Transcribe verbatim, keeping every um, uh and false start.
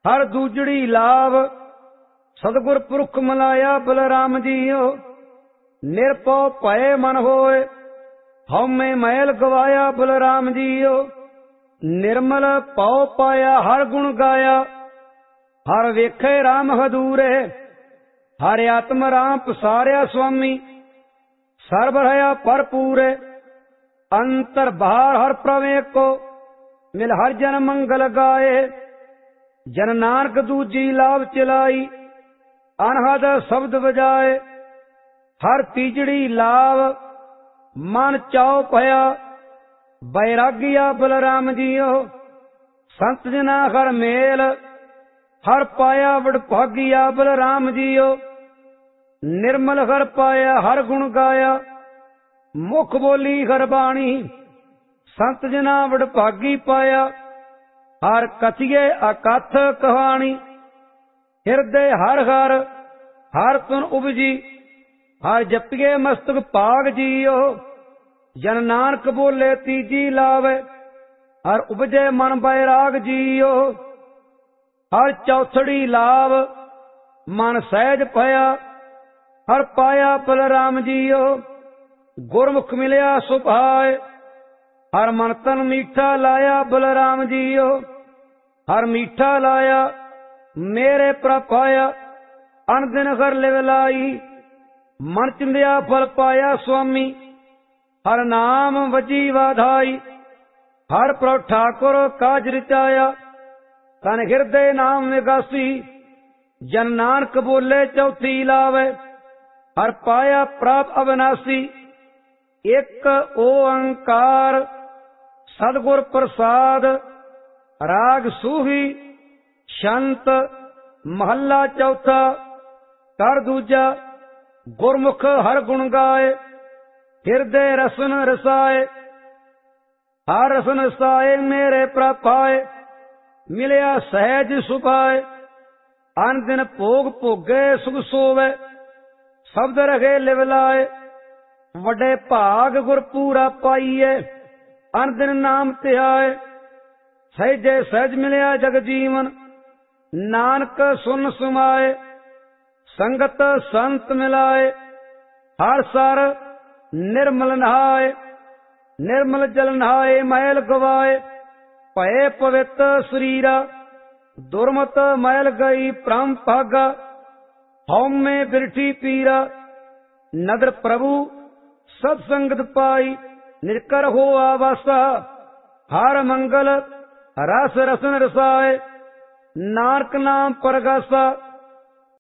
हर दूजड़ी लाभ सतगुर पुरख मलाया बलराम जीओ। निरपौ भय मन होए हउमे मैल गवाया बलराम जीओ। निर्मल पौ पाया हर गुण गाया हर वेखे राम हदूरे। हर आत्म राम पसारिया स्वामी सर्व रहा भरपूरे। अंतर बाहर हर प्रवे को मिल हर जन मंगल गाए। जन नानक दूजी लाभ चिलाई अनहद शब्द बजाए। हर तीजड़ी लाभ मन चाओ पया बैरागिया बलराम जीओ। संत जना हर मेल हर पाया वडभागिया बलराम जीओ। निर्मल हर पाया हर गुण गाया मुख बोली हर बाणी। संत जना वडभागी पाया हर कथिए अकथ कहानी। हिरदय हर हर हर तुन उपजी हर जपिए मस्तक पाग जीओ। जन नानक बोले तीजी लावे हर उपजे मन बैराग जीओ। हर चौथड़ी लाभ मन सहज पया हर पाया बलराम जीओ। गुरमुख मिलिया सुभाए हर मन तन मीठा लाया बलराम जीओ। हर मीठा लाया मेरे प्रपाया अन दिन हर लिव लाई। मन चिंदिया फल पाया स्वामी हर नाम वजी वाधाई। हर प्रभ ठाकुर काज रिचाया तन हृदय नाम विगासी। जन नानक बोले चौथी लावे हर पाया प्राप अविनाशी। एक ओंकार सदगुर प्रसाद राग सूही शंत महला चौथा। कर दूजा गुरमुख हर गुण गाए हृदय रसन रसाए। हर रसन रसाए मेरे प्रपाए मिलिया सहज सुपाए। अन दिन भोग भोगे सुख सोवे शब्द रखे लिव लाए। वडे भाग गुर पूरा पाइए अन दिन नाम ध्याए। सहजे सहज मिलिया जग जीवन नानक सुन सुमाए। संगत संत मिलाए हर सर निर्मल नहाए। निर्मल जल नहाए मैल गवाए। भय पवित शरीरा दुर्मत मैल गई प्रम भागा। हौमे बिरठी पीरा नदर प्रभु सत्संगत पाई। निर्कर हो आवासा हर मंगल रस रसन रसाए। नानक नाम परगासा